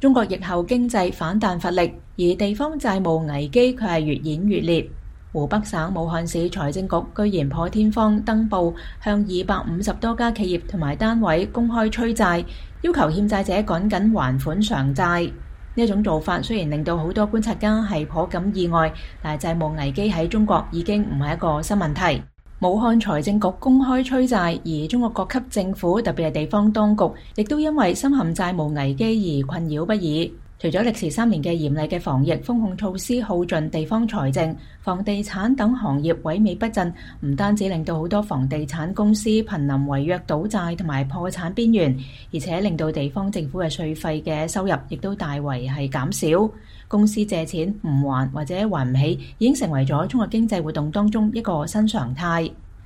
中國疫後經濟反彈乏力，而地方債務危機卻係越演越烈。湖北省武漢市財政局居然破天荒登報，向250多家企業同埋單位公開催債，要求欠債者趕緊還款償債。呢一種做法雖然令到好多觀察家係頗感意外，但係債務危機喺中國已經唔係一個新問題。武漢財政局公開催債，而中國各級政府特別係地方當局，亦都因為深陷債務危機而困擾不已。除咗歷時3年嘅嚴厲嘅防疫封控措施耗盡地方財政，房地產等行業萎靡不振，唔單止令到好多房地產公司瀕臨違約倒債同埋破產邊緣，而且令到地方政府嘅稅費嘅收入亦都大為係減少。公司借錢唔還或者還唔起，已經成為咗中國經濟活動當中一個新常態。